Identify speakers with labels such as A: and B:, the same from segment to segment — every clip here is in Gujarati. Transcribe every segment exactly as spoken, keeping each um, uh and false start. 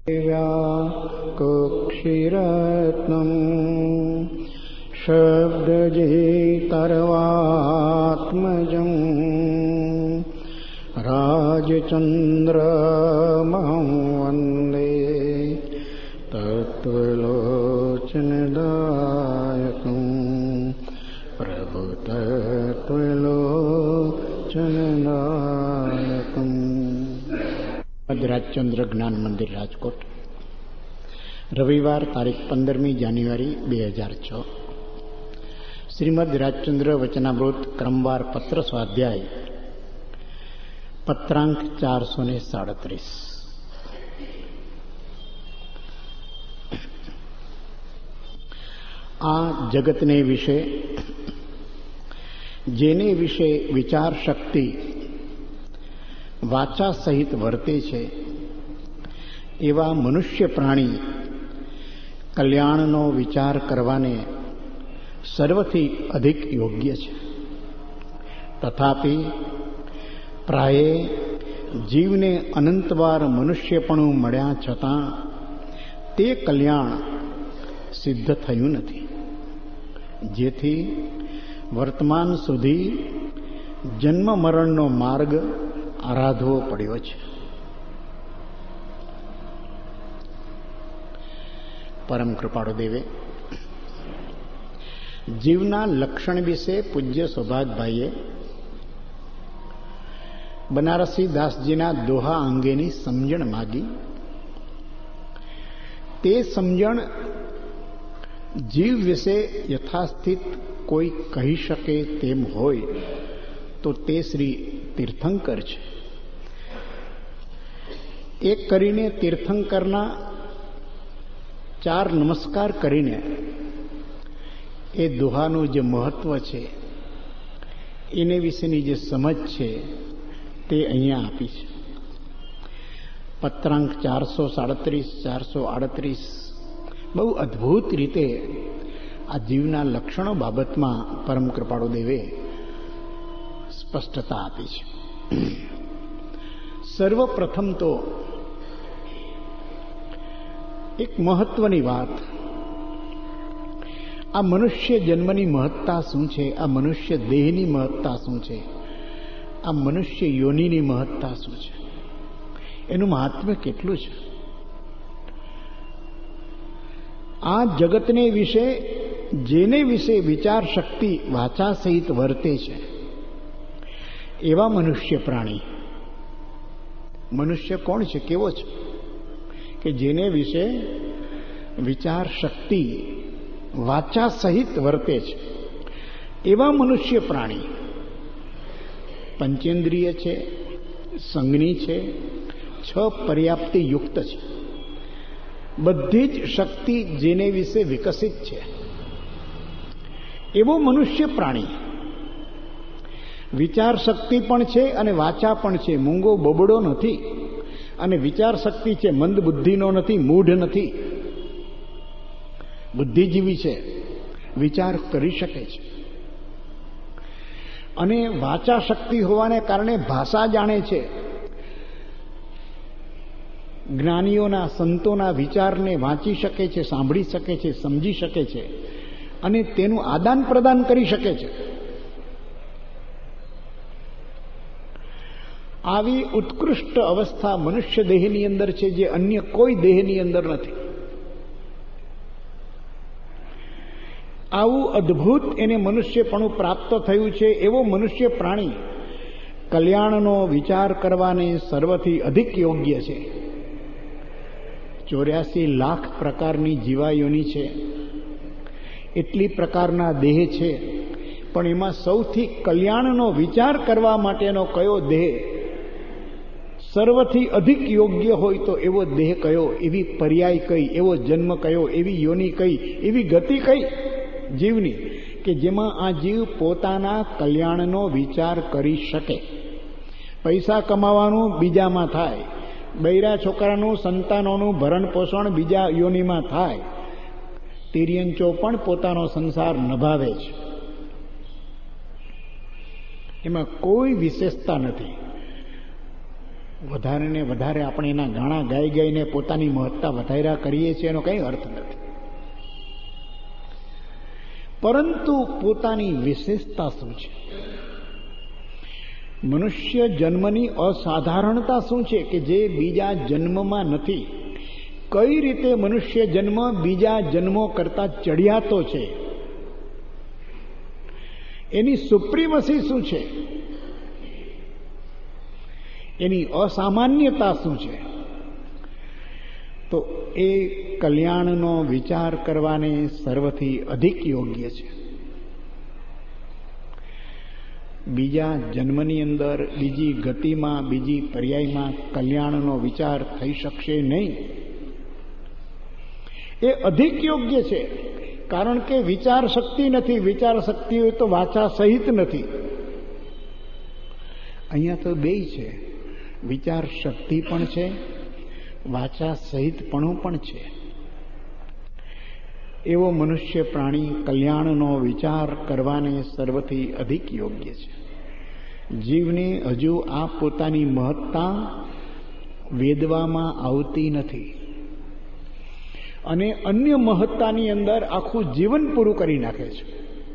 A: व्याकुक्षिरत्नं शब्दजितर्वात्मजं राजचन्द्रमहं वन्दे तत्त्वलोचनदायकं प्रभुतत्त्वलोचनदायकं। રાજચંદ્ર જ્ઞાન મંદિર, રાજકોટ, રવિવાર તારીખ પંદરમી જાન્યુઆરી બે હજાર છ. શ્રીમદ રાજચંદ્ર વચનામૃત ક્રમવાર પત્ર સ્વાધ્યાય પત્રાંક ચારસો ને સાડત્રીસ. આ જગતને વિશે, જેને વિશે વિચાર શક્તિ વાચા સહિત વર્તે છે, એવા મનુષ્ય પ્રાણી કલ્યાણનો વિચાર કરવાને સર્વથી અધિક યોગ્ય છે. તથાપિ પ્રાયે જીવને અનંતવાર મનુષ્યપણું મળ્યા છતાં તે કલ્યાણ સિદ્ધ થયું નથી, જેથી વર્તમાન સુધી જન્મ મરણનો માર્ગ આરાધવો પડ્યો છે. પરમ કૃપાળુ દેવે જીવના લક્ષણ વિશે પૂજ્ય સૌભાગભાઈએ બનારસી દાસજીના દોહા અંગેની સમજણ માગી. તે સમજણ જીવ વિશે યથાસ્થિત કોઈ કહી શકે તેમ હોય તો તે શ્રી તીર્થંકર છે. એક કરીને તીર્થંકરના ચાર નમસ્કાર કરીને એ દોહાનું જે મહત્વ છે, એને વિશેની જે સમજ છે તે અહીંયા આપી છે. પત્રાંક ચારસો સાડત્રીસ ચારસો આડત્રીસ બહુ અદ્ભુત રીતે આ જીવના લક્ષણો બાબતમાં પરમ કૃપાળુ દેવે સ્પષ્ટતા આપી છે. સર્વપ્રથમ તો એક મહત્વની વાત, આ મનુષ્ય જન્મની મહત્તા શું છે, આ મનુષ્ય દેહની મહત્તા શું છે, આ મનુષ્ય યોનિની મહત્તા શું છે, એનું મહાત્મ્ય કેટલું છે. આ જગતને વિશે, જેને વિશે વિચાર શક્તિ વાચા સહિત વર્તે છે, એવા મનુષ્ય પ્રાણી. મનુષ્ય કોણ છે, કેવો છે? કે જેને વિશે વિચાર શક્તિ વાચા સહિત વર્તે છે, એવા મનુષ્ય પ્રાણી પંચેન્દ્રિય છે, સંજ્ઞી છે, છ પર્યાપ્તિ યુક્ત છે. બધી જ શક્તિ જેને વિશે વિકસિત છે, એવો મનુષ્ય પ્રાણી. વિચાર શક્તિ પણ છે અને વાચા પણ છે. મૂંગો બબડો નથી, અને વિચાર શક્તિ છે, મંદ બુદ્ધિનો નથી, મૂઢ નથી, બુદ્ધિજીવી છે, વિચાર કરી શકે છે. અને વાચા શક્તિ હોવાને કારણે ભાષા જાણે છે. જ્ઞાનીઓના, સંતોના વિચારને વાંચી શકે છે, સાંભળી શકે છે, સમજી શકે છે, અને તેનું આદાન પ્રદાન કરી શકે છે. આવી ઉત્કૃષ્ટ અવસ્થા મનુષ્ય દેહની અંદર છે, જે અન્ય કોઈ દેહની અંદર નથી. આવું અદ્ભુત એને મનુષ્યપણું પ્રાપ્ત થયું છે. એવો મનુષ્ય પ્રાણી કલ્યાણનો વિચાર કરવાને સર્વથી અધિક યોગ્ય છે. ચોર્યાસી લાખ પ્રકારની જીવાયોની છે, એટલી પ્રકારના દેહ છે, પણ એમાં સૌથી કલ્યાણનો વિચાર કરવા માટેનો કયો દેહ સર્વથી અધિક યોગ્ય હોય તો એવો દેહ કયો, એવી પર્યાય કઈ, એવો જન્મ કયો, એવી યોની કઈ, એવી ગતિ કઈ જીવની કે જેમાં આ જીવ પોતાના કલ્યાણનો વિચાર કરી શકે. પૈસા કમાવાનું બીજામાં થાય, બૈરા છોકરાનું, સંતાનોનું ભરણ પોષણ બીજા યોનિમાં થાય, તિર્યંચો પણ પોતાનો સંસાર નભાવે છે. એમાં કોઈ વિશેષતા નથી. વધારે ને વધારે આપણે એના ગાણા ગાઈ ગાઈને પોતાની મહત્તા વધાર્યા કરીએ છીએ એનો કંઈ અર્થ નથી. પરંતુ પોતાની વિશેષતા શું છે? મનુષ્ય જન્મની અસાધારણતા શું છે કે જે બીજા જન્મમાં નથી? કઈ રીતે મનુષ્ય જન્મ બીજા જન્મો કરતા ચડિયાતો છે? એની સુપ્રીમસી શું છે? એની અસામાન્યતા શું છે? તો એ કલ્યાણનો વિચાર કરવાને સર્વથી અધિક યોગ્ય છે. બીજા જન્મની અંદર બીજી ગતિમાં બીજી પર્યાયમાં કલ્યાણનો વિચાર થઈ શકશે નહીં. એ અધિક યોગ્ય છે. કારણ કે વિચાર શક્તિ નથી. વિચાર શક્તિ હોય તો વાચા સહિત નથી. અહીંયા તો બેય છે. વિચાર શક્તિ પણ છે, વાચા સહિતપણું પણ છે. એવો મનુષ્ય પ્રાણી કલ્યાણનો વિચાર કરવાને સર્વથી અધિક યોગ્ય છે. જીવને હજુ આ પોતાની મહત્તા વેદવામાં આવતી નથી અને અન્ય મહત્તાની અંદર આખું જીવન પૂરું કરી નાખે છે.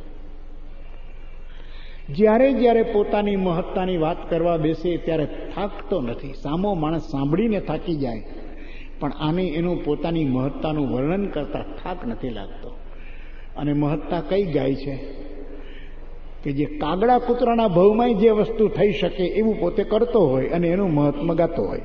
A: જ્યારે જ્યારે પોતાની મહત્તાની વાત કરવા બેસે ત્યારે થાકતો નથી. સામો માણસ સાંભળીને થાકી જાય, પણ આને એનું પોતાની મહત્તાનું વર્ણન કરતા થાક નથી લાગતો. અને મહત્તા કઈ ગાય છે કે જે કાગડા કૂતરાના ભવમાં જે વસ્તુ થઈ શકે એવું પોતે કરતો હોય અને એનું મહત્વ ગાતો હોય.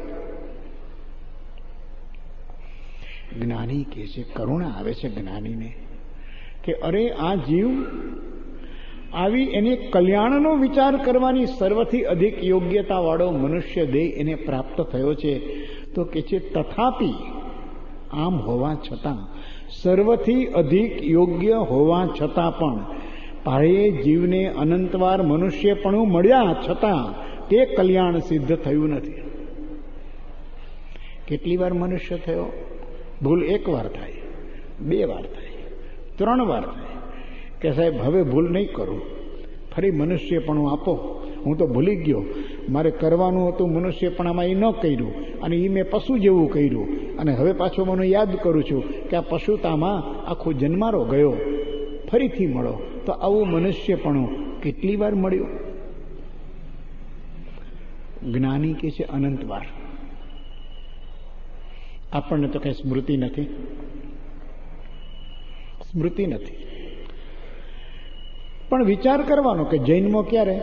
A: જ્ઞાની કે છે, કરુણા આવે છે જ્ઞાનીને કે અરે આ જીવ આવી એને કલ્યાણનો વિચાર કરવાની સર્વથી અધિક યોગ્યતાવાળો મનુષ્ય દેહ એને પ્રાપ્ત થયો છે. તો કે છે તથાપી, આમ હોવા છતાં, સર્વથી અધિક યોગ્ય હોવા છતાં પણ પાયે જીવને અનંતવાર મનુષ્યપણું મળ્યા છતાં તે કલ્યાણ સિદ્ધ થયું નથી. કેટલી વાર મનુષ્ય થયો? ભૂલ એક વાર થાય, બે વાર થાય, ત્રણ વાર થાય કે સાહેબ હવે ભૂલ નહીં કરું, ફરી મનુષ્યપણું આપો, હું તો ભૂલી ગયો, મારે કરવાનું હતું મનુષ્યપણામાં એ ન કર્યું અને એ મેં પશુ જેવું કર્યું અને હવે પાછો મને યાદ કરું છું કે આ પશુતામાં આખો જન્મારો ગયો, ફરીથી મળો. તો આવું મનુષ્યપણું કેટલી વાર મળ્યું? જ્ઞાની કે છે અનંત વાર. આપણને તો કઈ સ્મૃતિ નથી, સ્મૃતિ નથી. પણ વિચાર કરવાનો કે જૈનમો ક્યારે?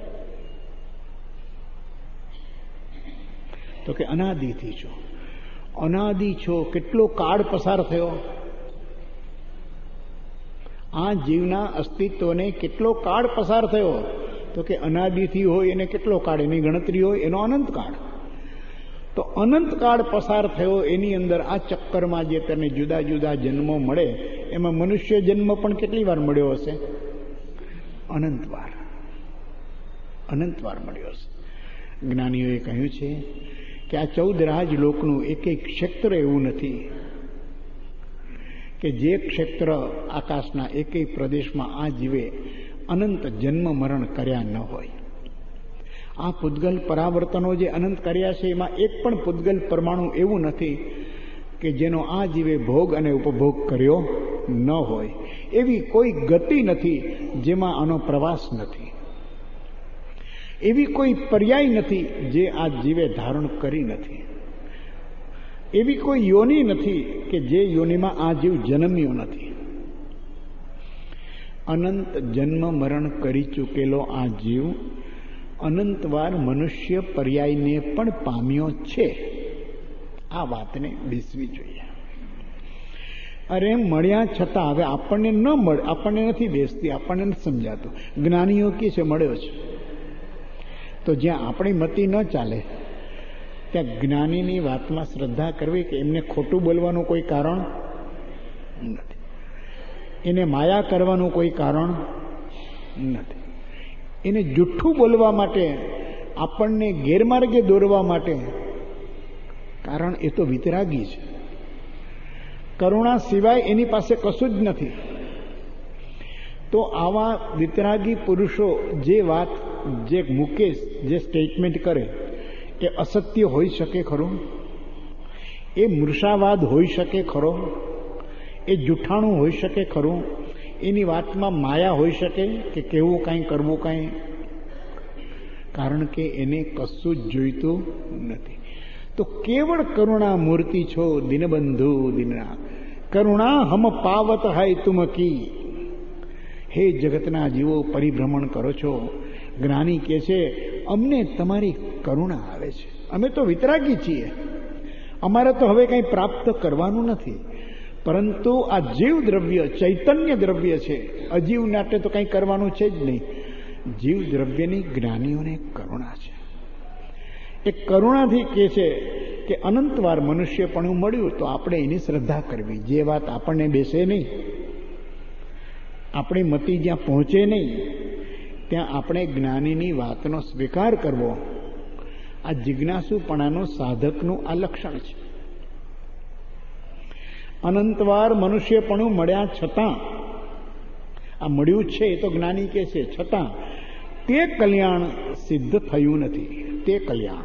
A: તો કે અનાદિથી છો. અનાદિ છો. કેટલો કાળ પસાર થયો? આ જીવના અસ્તિત્વને કેટલો કાળ પસાર થયો? તો કે અનાદિથી હોય એને કેટલો કાળ? એની ગણતરી હોય એનો અનંત કાળ. તો અનંત કાળ પસાર થયો એની અંદર આ ચક્કરમાં જે તને જુદા જુદા જન્મો મળે એમાં મનુષ્ય જન્મ પણ કેટલી વાર મળ્યો હશે? અનંત વાર. અનંત વાર મળ્યો હશે. જ્ઞાનીઓએ કહ્યું છે કે આ ચૌદ રાજલોકનું એક એક ક્ષેત્ર એવું નથી કે જે ક્ષેત્ર આકાશના એકેય પ્રદેશમાં આ જીવે અનંત જન્મ મરણ કર્યા ન હોય. આ પૂતગલ પરાવર્તનો જે અનંત કર્યા છે એમાં એક પણ પૂતગલ પરમાણુ એવું નથી કે જેનો આ જીવે ભોગ અને ઉપભોગ કર્યો ન હોય. એવી કોઈ ગતિ નથી જેમાં આનો પ્રવાસ નથી. એવી કોઈ પર્યાય નથી જે આ જીવે ધારણ કરી નથી. એવી કોઈ યોની નથી કે જે યોનીમાં આ જીવ જન્મ્યો નથી. અનંત જન્મ મરણ કરી ચૂકેલો આ જીવ અનંતવાર મનુષ્ય પર્યાયને પણ પામ્યો છે. આ વાતને બેસવી જોઈએ. અરે મળ્યા છતાં હવે આપણને ન મળે, આપણને નથી બેસતી, આપણને નથી સમજાતું. જ્ઞાનીઓ કે છે મળ્યો છે. તો જ્યાં આપણી મતિ ન ચાલે ત્યાં જ્ઞાનીની વાતમાં શ્રદ્ધા કરવી કે એમને ખોટું બોલવાનું કોઈ કારણ નથી, એને માયા કરવાનું કોઈ કારણ નથી, એને જુઠ્ઠું બોલવા માટે, આપણને ગેરમાર્ગે દોરવા માટે કારણ એ તો વિતરાગી છે. કરુણા સિવાય એની પાસે કશું જ નથી. તો આવા વિતરાગી પુરુષો જે વાત જે મૂકે, જે સ્ટેટમેન્ટ કરે એ અસત્ય હોઈ શકે ખરું? એ મૂર્છાવાદ હોઈ શકે ખરો? એ જૂઠાણું હોઈ શકે ખરું? એની વાતમાં માયા હોઈ શકે કે કેવું કાંઈ કરવું કાંઈ? કારણ કે એને કશું જ જોઈતું નથી. તો કેવળ કરુણા મૂર્તિ છો દિનબંધુ દિનના, કરુણા હમ પાવત હાય તુમ કી. હે જગતના જીવો પરિભ્રમણ કરો છો. જ્ઞાની કહે છે અમને તમારી કરુણા આવે છે, અમે તો વિતરાગી છીએ, અમારે તો હવે કંઈ પ્રાપ્ત કરવાનું નથી. પરંતુ આ જીવ દ્રવ્ય ચૈતન્ય દ્રવ્ય છે, અજીવ નાટે તો કંઈ કરવાનું છે જ નહીં. જીવ દ્રવ્યની જ્ઞાનીઓને કરુણા છે. એ કરુણાથી કહે છે કે અનંતવાર મનુષ્યપણું મળ્યું તો આપણે એની શ્રદ્ધા કરવી. જે વાત આપણને બેસે નહીં, આપણી મતિ જ્યાં પહોંચે નહીં, ત્યાં આપણે જ્ઞાનીની વાતનો સ્વીકાર કરવો. આ જિજ્ઞાસુપણાનો સાધકનું આ લક્ષણ છે. અનંતવાર મનુષ્યપણું મળ્યા છતાં, આ મળ્યું છે એ તો જ્ઞાની કહે છે, છતાં તે કલ્યાણ સિદ્ધ થયું નથી. તે કલ્યાણ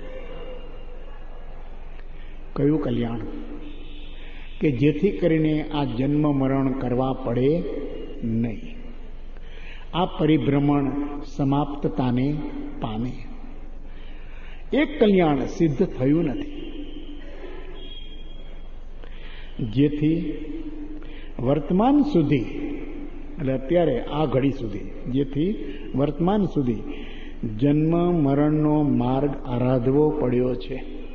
A: કયું કલ્યાણ? કે જેથી કરીને આ જન્મ મરણ કરવા પડે નહીં, આ પરિભ્રમણ સમાપ્તતાને પામે. એક કલ્યાણ સિદ્ધ થયું નથી, જેથી વર્તમાન સુધી, એટલે અત્યારે આ ઘડી સુધી, જેથી વર્તમાન સુધી જન્મ મરણનો માર્ગ આરાધવો પડ્યો છે.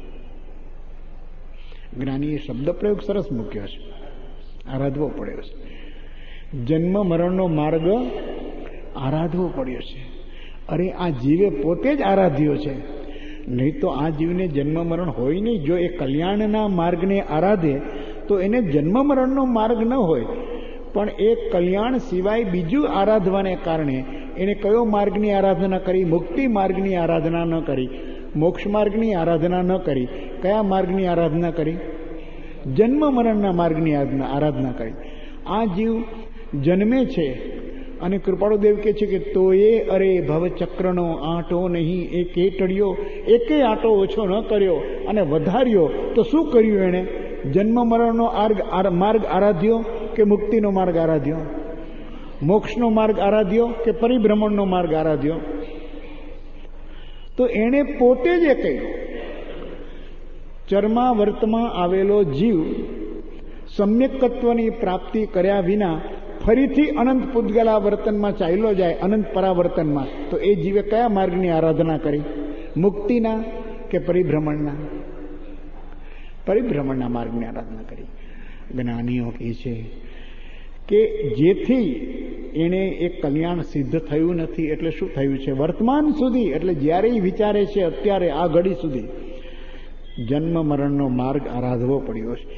A: જ્ઞાનીએ શબ્દ પ્રયોગ સરસ મૂક્યો છે, આરાધવો પડ્યો છે. જન્મ મરણનો માર્ગ આરાધવો પડ્યો છે. અરે આ જીવે પોતે જ આરાધ્યો છે, નહીં તો આ જીવને જન્મ મરણ હોય નહીં. જો એ કલ્યાણના માર્ગને આરાધે તો એને જન્મ મરણનો માર્ગ ન હોય, પણ એ કલ્યાણ સિવાય બીજું આરાધવાને કારણે એને કયો માર્ગની આરાધના કરી? મુક્તિ માર્ગની આરાધના ન કરી, મોક્ષ માર્ગની આરાધના ન કરી. કયા માર્ગની આરાધના કરી? જન્મ મરણના માર્ગની આરાધના કરી. આ જીવ જન્મે છે અને કૃપાળુદેવ કહે છે કે તોયે અરે ભવચક્રનો આંટો નહીં, એ કેટડ્યો એકે આંટો ઓછો ન કર્યો અને વધાર્યો. તો શું કર્યું એણે? જન્મ મરણનો માર્ગ આરાધ્યો કે મુક્તિનો માર્ગ આરાધ્યો? મોક્ષનો માર્ગ આરાધ્યો કે પરિભ્રમણનો માર્ગ આરાધ્યો? તો એણે પોતે જ એ કહ્યું. ચર્માવર્તમાં આવેલો જીવ સમ્યક્તત્વની પ્રાપ્તિ કર્યા વિના ફરીથી અનંત પૂતગલા વર્તનમાં ચાલ્યો જાય, અનંત પરાવર્તનમાં, તો એ જીવે કયા માર્ગની આરાધના કરી? મુક્તિના કે પરિભ્રમણના? પરિભ્રમણના માર્ગની આરાધના કરી. જ્ઞાનીઓ કહે છે કે જેથી એને એક કલ્યાણ સિદ્ધ થયું નથી. એટલે શું થયું છે? વર્તમાન સુધી, એટલે જ્યારે વિચારે છે અત્યારે આ ઘડી સુધી જન્મ મરણનો માર્ગ આરાધવો પડ્યો છે.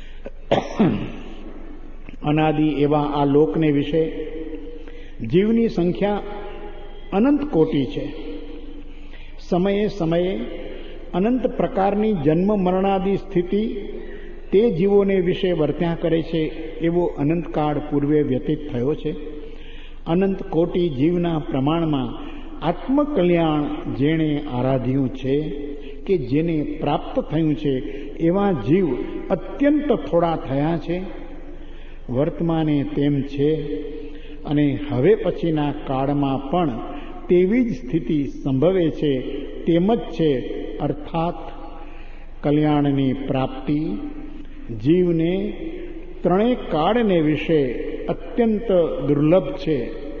A: અનાદિ એવા આ લોકને વિશે જીવની સંખ્યા અનંત કોટી છે. સમયે સમયે અનંત પ્રકારની જન્મ મરણાદિ સ્થિતિ તે જીવોને વિશે વર્ત્યા કરે છે. એવો અનંતકાળ પૂર્વે વ્યતીત થયો છે. અનંત કોટી જીવના પ્રમાણમાં આત્મકલ્યાણ જેણે આરાધ્યું છે કે જેને પ્રાપ્ત થયું છે એવા જીવ અત્યંત થોડા થયા છે. વર્તમાને તેમ છે અને હવે પછીના કાળમાં પણ તેવી જ સ્થિતિ સંભવે છે. તેમ જ છે. અર્થાત કલ્યાણની પ્રાપ્તિ જીવને ત્રણેય કાળને વિશે અત્યંત દુર્લભ છે.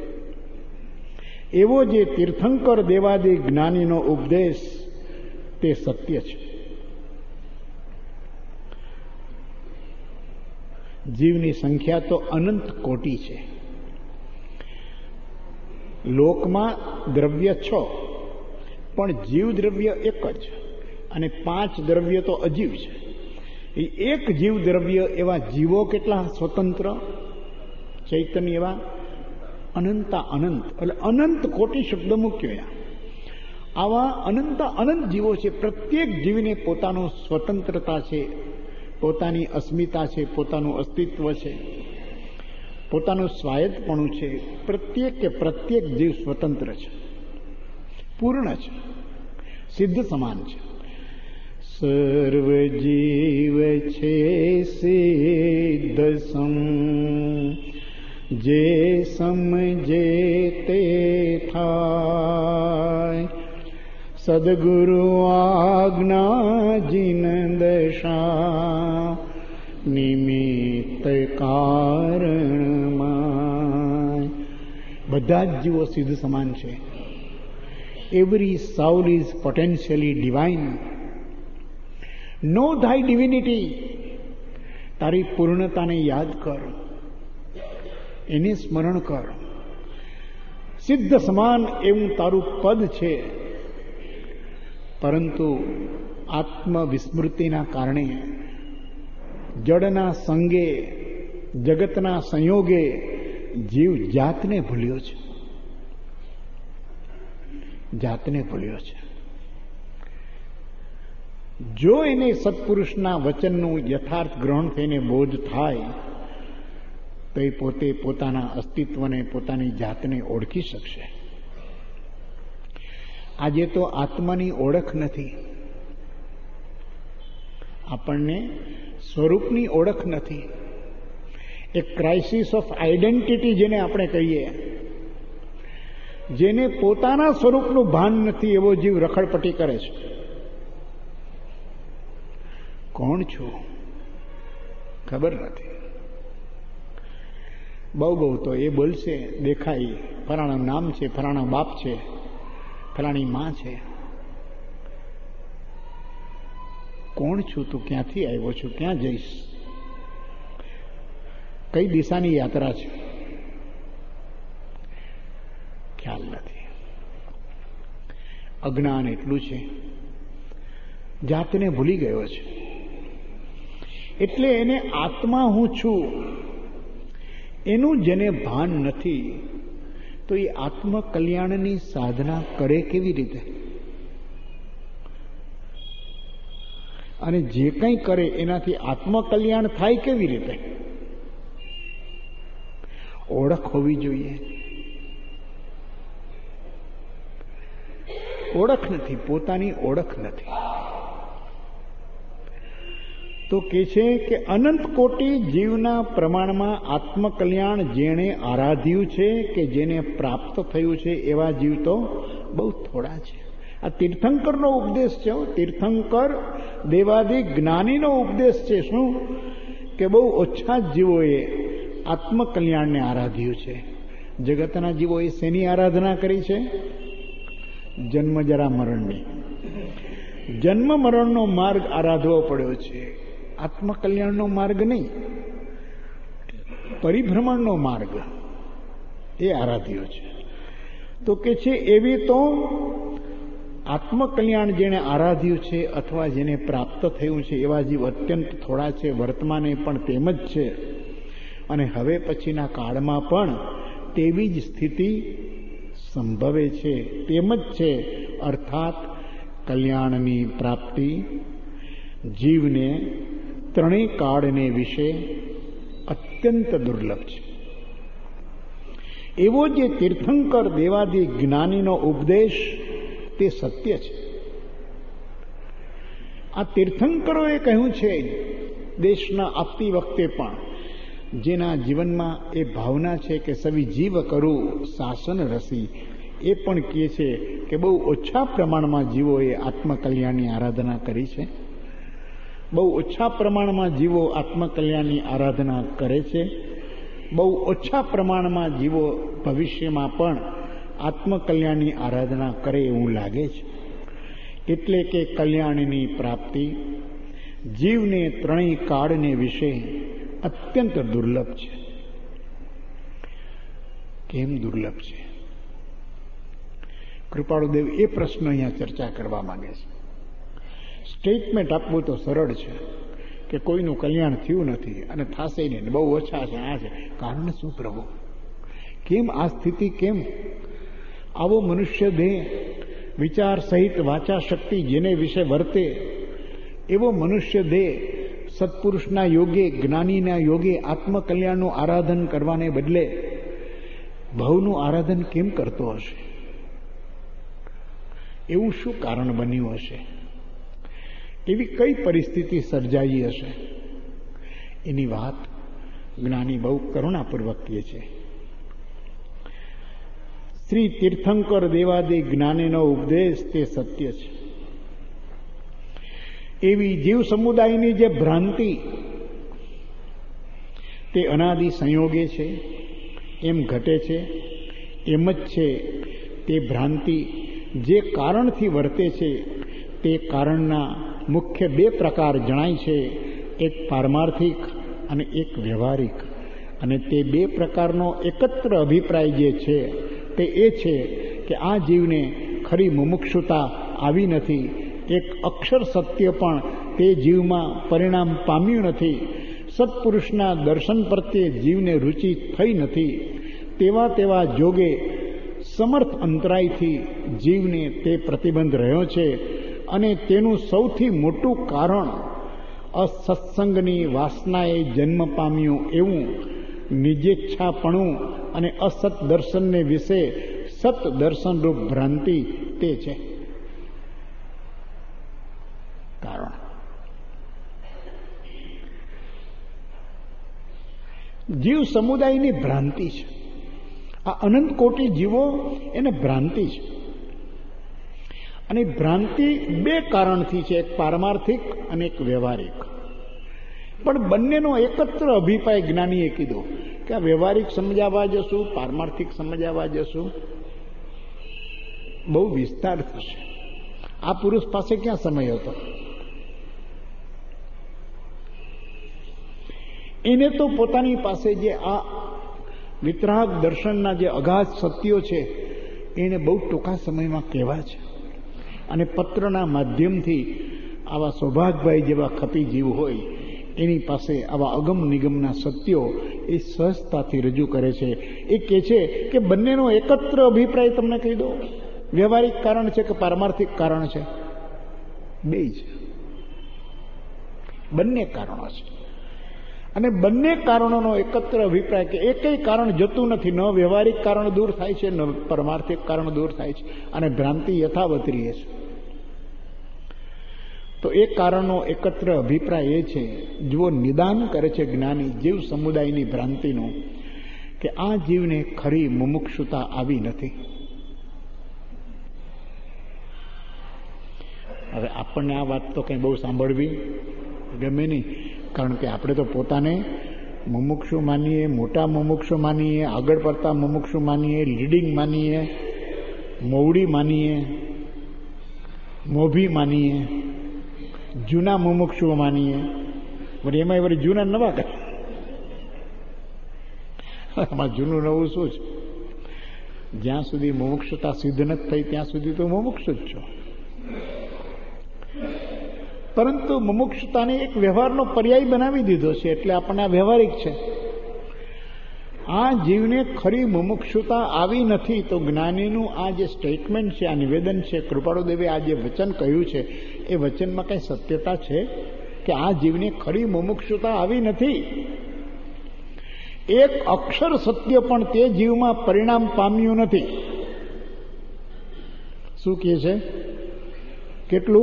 A: એવો જે તીર્થંકર દેવાદી જ્ઞાનીનો ઉપદેશ તે સત્ય છે. જીવની સંખ્યા તો અનંત કોટી છે. લોકમાં દ્રવ્ય છ, પણ જીવ દ્રવ્ય એક જ, અને પાંચ દ્રવ્ય તો અજીવ છે. એ એક જીવ દ્રવ્ય એવા જીવો કેટલા સ્વતંત્ર ચૈતન્ય એવા અનંતા અનંત, એટલે અનંત કોટી શબ્દ મૂક્યો. આવા અનંતા અનંત જીવો છે. પ્રત્યેક જીવને પોતાનો સ્વતંત્રતા છે, પોતાની અસ્મિતા છે, પોતાનું અસ્તિત્વ છે, પોતાનું સ્વાયત્તપણું છે. પ્રત્યેક કે પ્રત્યેક જીવ સ્વતંત્ર છે, પૂર્ણ છે, સિદ્ધ સમાન છે. સર્વ જીવ છે સિદ્ધ સમ, જે સમજે તે થાય. સદગુરુ આજ્ઞા જીન દશા, નિમિત્ત કારણમાં. બધા જ જીવો સિદ્ધ સમાન છે. Every soul is potentially divine. Know thy divinity. તારી પૂર્ણતાને યાદ કર, એને સ્મરણ કર. સિદ્ધ સમાન એવું તારું પદ છે, પરંતુ આત્મવિસ્મૃતિના કારણે, જડના સંગે, જગતના સંયોગે જીવ જાતને ભૂલ્યો છે. જાતને ભૂલ્યો છે. જો એને સત્પુરુષના વચનનું યથાર્થ ગ્રહણ થઈને બોધ થાય તો એ પોતે પોતાના અસ્તિત્વને, પોતાની જાતને ઓળખી શકશે. આજે તો આત્માની ઓળખ નથી, આપણને સ્વરૂપની ઓળખ નથી. એક ક્રાઇસિસ ઓફ આઈડેન્ટિટી જેને આપણે કહીએ, જેને પોતાના સ્વરૂપનું ભાન નથી, એવો જીવ રખડપટ્ટી કરે છે. કોણ છું ખબર નથી. બહુ બહુ તો એ બોલશે, દેખાય ફલાણા નામ છે, ફલાણા બાપ છે, ફલાણી માં છે. કોણ છું તું? ક્યાંથી આવ્યો છું? ક્યાં જઈશ? કઈ દિશાની યાત્રા છે? ખ્યાલ નથી. અજ્ઞાન એટલું છે, જાતને ભૂલી ગયો છે. એટલે એને આત્મા હું છું એનું જેને ભાન નથી, તો એ આત્મકલ્યાણની સાધના કરે કેવી રીતે? અને જે કંઈ કરે એનાથી આત્મકલ્યાણ થાય કેવી રીતે? ઓળખ હોવી જોઈએ. ઓળખ નથી, પોતાની ઓળખ નથી. તો કે છે કે અનંત કોટી જીવના પ્રમાણમાં આત્મકલ્યાણ જેણે આરાધ્યું છે, કે જેને પ્રાપ્ત થયું છે, એવા જીવ તો બહુ થોડા છે. આ તીર્થંકરનો ઉપદેશ છે. તીર્થંકર દેવાદિ જ્ઞાનીનો ઉપદેશ છે. શું કે બહુ ઓછા જીવોએ આત્મકલ્યાણને આરાધ્યું છે. જગતના જીવોએ શેની આરાધના કરી છે? જન્મ જરા મરણની. જન્મ મરણનો માર્ગ આરાધવો પડ્યો છે, આત્મકલ્યાણનો માર્ગ નહીં. પરિભ્રમણનો માર્ગ એ આરાધ્યો છે. તો કે છે એવી તો આત્મકલ્યાણ જેણે આરાધ્યું છે અથવા જેને પ્રાપ્ત થયું છે એવા જીવ અત્યંત થોડા છે. વર્તમાને પણ તેમ જ છે, અને હવે પછીના કાળમાં પણ તેવી જ સ્થિતિ સંભવે છે. તેમ જ છે. અર્થાત કલ્યાણની પ્રાપ્તિ જીવને ત્રણેય કાળને વિશે અત્યંત દુર્લભ છે. એવો જે તીર્થંકર દેવાદિ જ્ઞાનીનો ઉપદેશ તે સત્ય છે. આ તીર્થંકરોએ કહ્યું છે દેશના આપતી વખતે પણ, જેના જીવનમાં એ ભાવના છે કે સવી જીવ કરું શાસન રસી, એ પણ કહે છે કે બહુ ઓછા પ્રમાણમાં જીવોએ આત્મકલ્યાણની આરાધના કરી છે. બહુ ઓછા પ્રમાણમાં જીવો આત્મકલ્યાણની આરાધના કરે છે. બહુ ઓછા પ્રમાણમાં જીવો ભવિષ્યમાં પણ આત્મકલ્યાણની આરાધના કરે એવું લાગે છે. એટલે કે કલ્યાણની પ્રાપ્તિ જીવને ત્રણેય કાળને વિશે અત્યંત દુર્લભ છે. કેમ દુર્લભ છે? કૃપાળુદેવ એ પ્રશ્ન અહીંયા ચર્ચા કરવા માંગે છે. સ્ટેટમેન્ટ આપવું તો સરળ છે કે કોઈનું કલ્યાણ થયું નથી અને થશે નહીં, બહુ ઓછા છે, આ છે. કારણ શું પ્રભુ? કેમ આ સ્થિતિ? કેમ આવો મનુષ્ય દેહ, વિચાર સહિત વાચા શક્તિ જેને વિશે વર્તે એવો મનુષ્ય દેહ સત્પુરુષના યોગે, જ્ઞાનીના યોગે આત્મકલ્યાણનું આરાધન કરવાને બદલે ભવનું આરાધન કેમ કરતો હશે? એવું શું કારણ બન્યું હશે? એવી કઈ પરિસ્થિતિ સર્જાઈ હશે? એની વાત જ્ઞાની બહુ કરુણાપૂર્વક કહે છે. શ્રી તીર્થંકર દેવાદિ જ્ઞાનીનો ઉપદેશ તે સત્ય છે. એવી જીવ સમુદાયની જે ભ્રાંતિ તે અનાદિ સંયોગે છે, એમ ઘટે છે, એમ જ છે. તે ભ્રાંતિ જે કારણથી વર્તે છે તે કારણના મુખ્ય બે પ્રકાર જણાય છે, એક પારમાર્થિક અને એક વ્યવહારિક. અને તે બે પ્રકારનો એકત્ર અભિપ્રાય જે છે તે એ છે કે આ જીવને ખરી મુમુક્ષુતા આવી નથી. એક અક્ષર સત્ય પણ તે જીવમાં પરિણામ પામ્યું નથી. સત્પુરુષના દર્શન પ્રત્યે જીવને રુચિ થઈ નથી. તેવા તેવા જોગે સમર્થ અંતરાયથી જીવને તે પ્રતિબંધ રહ્યો છે. અને તેનું સૌથી મોટું કારણ અસત્સંગની વાસનાએ જન્મ પામ્યું એવું નિજેચ્છાપણું અને અસત દર્શનને વિશે સત દર્શનરૂપ ભ્રાંતિ તે છે કારણ. જીવ સમુદાયની ભ્રાંતિ છે. આ અનંત કોટી જીવો એને ભ્રાંતિ છે. અને ભ્રાંતિ બે કારણથી છે, એક પારમાર્થિક અને એક વ્યવહારિક. પણ બંનેનો એકત્ર અભિપ્રાય જ્ઞાનીએ કીધો કે આ વ્યવહારિક સમજાવવા જશું, પારમાર્થિક સમજાવવા જશું, બહુ વિસ્તાર થશે. આ પુરુષ પાસે ક્યાં સમય હતો? એને તો પોતાની પાસે જે આ વિતરાગ દર્શનના જે અગાધ સત્યો છે એને બહુ ટૂંકા સમયમાં કહેવા છે. અને પત્રના માધ્યમથી આવા સૌભાગભાઈ જેવા ખપી જીવ હોય એની પાસે આવા અગમ નિગમના સત્યો એ સહજતાથી રજૂ કરે છે. એ કહે છે કે બંનેનો એકત્ર અભિપ્રાય તમને કહી દો, વ્યવહારિક કારણ છે કે પારમાર્થિક કારણ છે? બે છે, બંને કારણો છે. અને બંને કારણોનો એકત્ર અભિપ્રાય કે એકેય કારણ જતું નથી. ન વ્યવહારિક કારણ દૂર થાય છે, ન પરમાર્થિક કારણ દૂર થાય છે, અને ભ્રાંતિ યથાવત રહે છે. તો એ કારણનો એકત્ર અભિપ્રાય એ છે, જુઓ નિદાન કરે છે જ્ઞાની જીવ સમુદાયની ભ્રાંતિનું, કે આ જીવને ખરી મુમુક્ષુતા આવી નથી. હવે આપણને આ વાત તો કંઈ બહુ સાંભળવી ગમે નહીં, કારણ કે આપણે તો પોતાને મુમુક્ષુ માનીએ, મોટા મુમુક્ષુ માનીએ, આગળ પડતા મુમુક્ષુ માનીએ, લીડિંગ માનીએ, મોવડી માનીએ, મોભી માનીએ, જૂના મુમુક્ષુઓ માનીએ. વળી એમાં વળી જૂના નવા કરે. આમાં જૂનું નવું શું છે? જ્યાં સુધી મુમુક્ષુતા સિદ્ધ નથી થઈ ત્યાં સુધી તો મુમુક્ષુ જ છો. પરંતુ મુમુક્ષુતાને એક વ્યવહારનો પર્યાય બનાવી દીધો છે, એટલે આપણને આ વ્યવહારિક છે. આ જીવને ખરી મુમુક્ષુતા આવી નથી. તો જ્ઞાનીનું આ જે સ્ટેટમેન્ટ છે, આ નિવેદન છે, કૃપાળુદેવે આ જે વચન કહ્યું છે, એ વચનમાં કઈ સત્યતા છે કે આ જીવને ખરી મુમુક્ષુતા આવી નથી? એક અક્ષર સત્ય પણ તે જીવમાં પરિણામ પામ્યું નથી. શું કહે છે? કેટલું?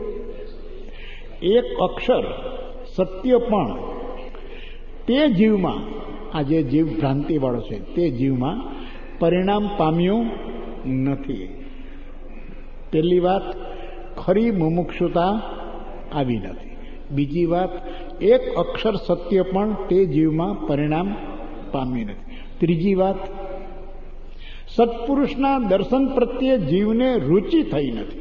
A: એક અક્ષર સત્ય પણ તે જીવમાં, આ જે જીવ ભ્રાંતિવાળો છે તે જીવમાં પરિણામ પામ્યું નથી. પહેલી વાત, ખરી મુમુક્ષુતા આવી નથી. બીજી વાત, એક અક્ષર સત્ય પણ તે જીવમાં પરિણામ પામ્યું નથી. ત્રીજી વાત, સત્પુરુષના દર્શન પ્રત્યે જીવને રુચિ થઈ નથી.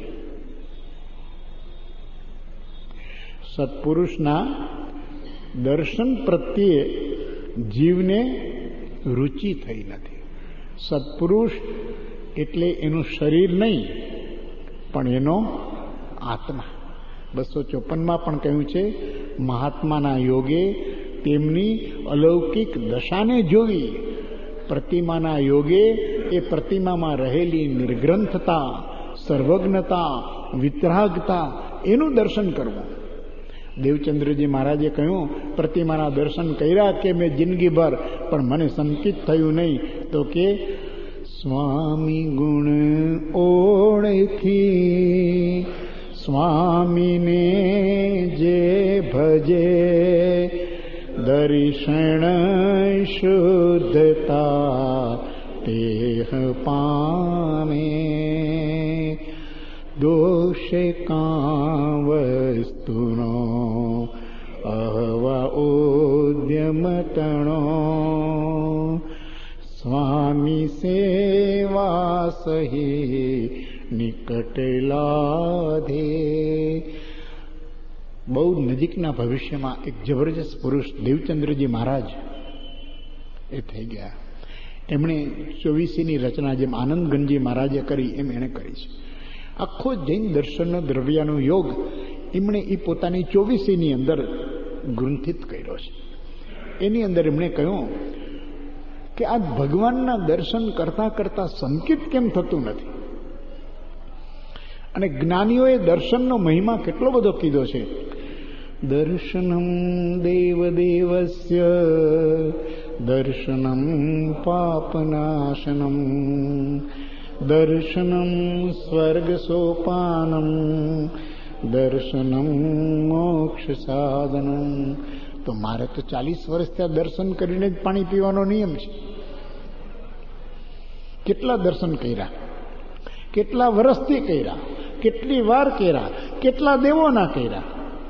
A: સત્પુરુષના દર્શન પ્રત્યે જીવને રુચિ થઈ નથી. સત્પુરુષ એટલે એનું શરીર નહીં, પણ એનો આત્મા. બસો ચોપનમાં પણ કહ્યું છે, મહાત્માના યોગે તેમની અલૌકિક દશાને જોવી. પ્રતિમાના યોગે એ પ્રતિમામાં રહેલી નિર્ગ્રંથતા, સર્વજ્ઞતા, વિતરાગતા એનું દર્શન કરવું. દેવચંદ્રજી મહારાજે કહ્યું, પ્રતિમાના દર્શન કર્યા કે મેં જિંદગીભર, પણ મને સંકિત થયું નહીં. તો કે સ્વામી ગુણ ઓળખી સ્વામીને જે ભજે દર્શન શુદ્ધતા તેહ પામે દોષે કા વસ્તુનો અહવા ઉદ્યમતણો સ્વામી સેવા સહી નિકટ લાધે. બહુ નજીકના ભવિષ્યમાં એક જબરજસ્ત પુરુષ દેવચંદ્રજી મહારાજ એ થઈ ગયા. એમણે ચોવીસીની રચના જેમ આનંદગંજી મહારાજે કરી એમ એણે કરી છે. આખો જૈન દર્શનનો દ્રવ્યાનો યોગ એમણે એ પોતાની ચોવીસીની અંદર ગ્રંથિત કર્યો છે. એની અંદર એમણે કહ્યું કે આ ભગવાનના દર્શન કરતા કરતા સંકિત કેમ થતું નથી. અને જ્ઞાનીઓએ દર્શનનો મહિમા કેટલો બધો કીધો છે. દર્શનમ દેવદેવસ્ય દર્શનમ પાપનાશનમ દર્શનમ સ્વર્ગ સોપાનમ દર્શનમ મોક્ષ સાધનમ. તો મારે તો ચાલીસ વર્ષ ત્યાં દર્શન કરીને જ પાણી પીવાનો નિયમ છે. કેટલા દર્શન કર્યા, કેટલા વર્ષથી કર્યા, કેટલી વાર કર્યા, કેટલા દેવોના કર્યા.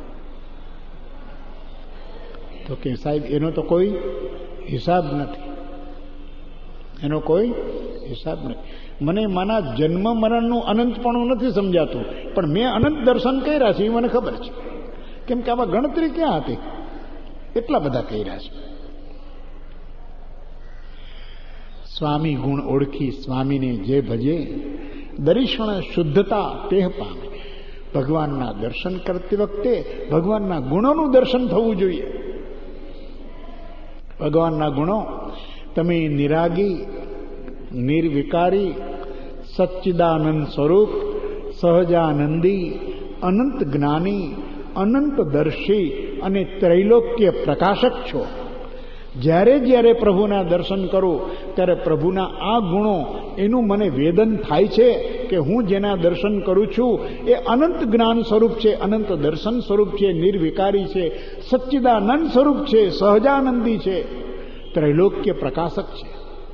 A: તો કે સાહેબ એનો તો કોઈ હિસાબ નથી, એનો કોઈ હિસાબ નથી. મને માના જન્મ મરણનું અનંતપણું નથી સમજાતું, પણ મેં અનંત દર્શન કર્યા છે એ મને ખબર છે. કેમ કે આમાં ગણતરી ક્યાં હતી, એટલા બધા કર્યા છે. સ્વામી ગુણ ઓળખી સ્વામીને જે ભજે દર્શન શુદ્ધતા તેહ પામે. ભગવાનના દર્શન કરતી વખતે ભગવાનના ગુણોનું દર્શન થવું જોઈએ. ભગવાનના ગુણો તમે નિરાગી, નિર્વિકારી, સચ્ચિદાનંદ સ્વરૂપ, સહજાનંદી, અનંત જ્ઞાની, અનંત દર્શી અને ત્રૈલોક્ય પ્રકાશક છો. જ્યારે જ્યારે પ્રભુના દર્શન કરું ત્યારે પ્રભુના આ ગુણો એનું મને વેદન થાય છે કે હું જેના દર્શન કરું છું એ અનંત જ્ઞાન સ્વરૂપ છે, અનંત દર્શન સ્વરૂપ છે, નિર્વિકારી છે, સચ્ચિદાનંદ સ્વરૂપ છે, સહજાનંદી છે, ત્રૈલોક્ય પ્રકાશક છે.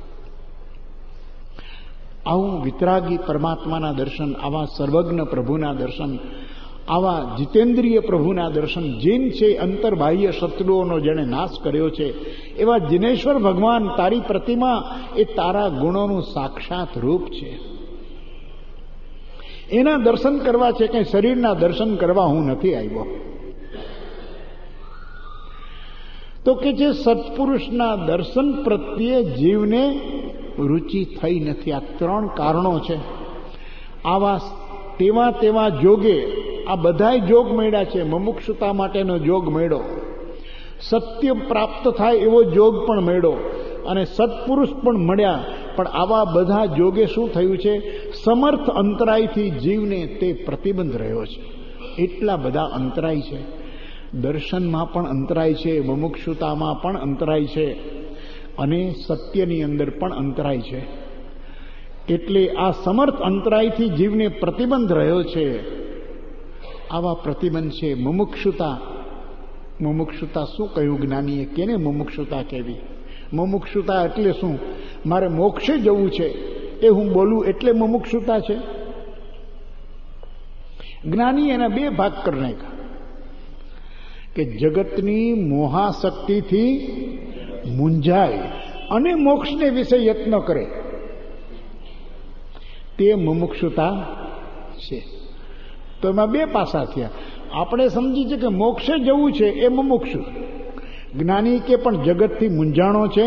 A: આવું વિતરાગી પરમાત્માના દર્શન, આવા સર્વજ્ઞ પ્રભુના દર્શન, આવા જીતેન્દ્રિય પ્રભુના દર્શન, જીન છે અંતર્બાહ્ય શત્રુઓનો જેણે નાશ કર્યો છે એવા જીનેશ્વર ભગવાન, તારી પ્રતિમા એ તારા ગુણોનું સાક્ષાત રૂપ છે. એના દર્શન કરવા છે, કંઈ શરીરના દર્શન કરવા હું નથી આવ્યો. તો કે જે સત્પુરુષના દર્શન પ્રત્યે જીવને રુચિ થઈ નથી. આ ત્રણ કારણો છે. આવા તેવા તેવા જોગે આ બધાય જોગ મળ્યા છે. મુમુક્ષુતા માટેનો જોગ મળ્યો, સત્ય પ્રાપ્ત થાય એવો જોગ પણ મળ્યો, અને સત્પુરુષ પણ મળ્યા. પણ આવા બધા જોગે શું થયું છે, સમર્થ અંતરાયથી જીવને તે પ્રતિબંધ રહ્યો છે. એટલા બધા અંતરાય છે. દર્શનમાં પણ અંતરાય છે, મુમુક્ષુતામાં પણ અંતરાય છે, અને સત્યની અંદર પણ અંતરાય છે. એટલે આ સમર્થ અંતરાયથી જીવને પ્રતિબંધ રહ્યો છે. આવા પ્રતિબંધ છે મુમુક્ષુતા. મુમુક્ષુતા શું કહ્યું જ્ઞાનીએ, કેને મુમુક્ષુતા કહેવી? મુમુક્ષુતા એટલે શું? મારે મોક્ષે જવું છે એ હું બોલું એટલે મુમુક્ષુતા છે? જ્ઞાની એના બે ભાગ કરી નાખ્યા કે જગતની મોહાશક્તિથી મૂંઝાય અને મોક્ષને વિશે યત્ન કરે, તે મુમુક્ષુતા છે. તો એમાં બે પાસા થયા. આપણે સમજી છે કે મોક્ષે જવું છે એ મુમુક્ષુ. જ્ઞાની કે પણ જગતથી મૂંઝાણો છે.